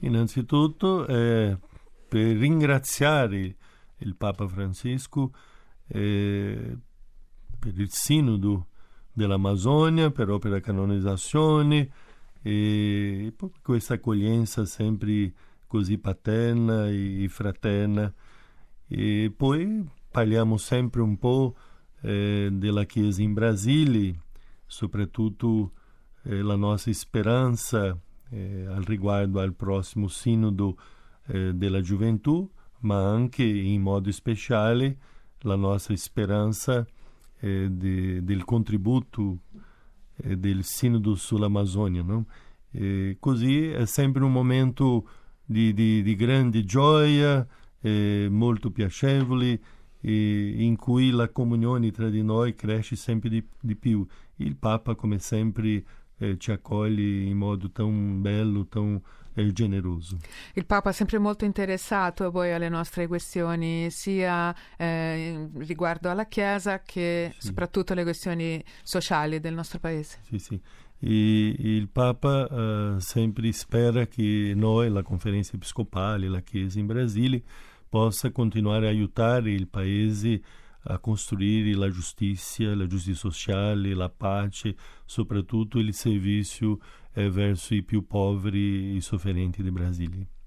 Innanzitutto per ringraziare il Papa Francesco per il Sinodo dell'Amazzonia, per opera canonizzazione e per questa accoglienza sempre così paterna e fraterna. E poi parliamo sempre un po' della Chiesa in Brasile, soprattutto la nostra speranza al riguardo al prossimo Sinodo della Gioventù, ma anche in modo speciale la nostra speranza del contributo del Sinodo sull'Amazzonia, no? Così è sempre un momento di grande gioia, molto piacevole, in cui la comunione tra di noi cresce sempre di più. Il Papa, come sempre, ci accoglie in modo tan bello, tan generoso. Il Papa è sempre molto interessato poi alle nostre questioni, sia riguardo alla Chiesa che soprattutto alle questioni sociali del nostro paese. Sì. E il Papa sempre spera che noi, la Conferenza Episcopale, la Chiesa in Brasile, possa continuare a aiutare il paese a costruire la giustizia sociale, la pace, soprattutto il servizio verso i più poveri e sofferenti del Brasile.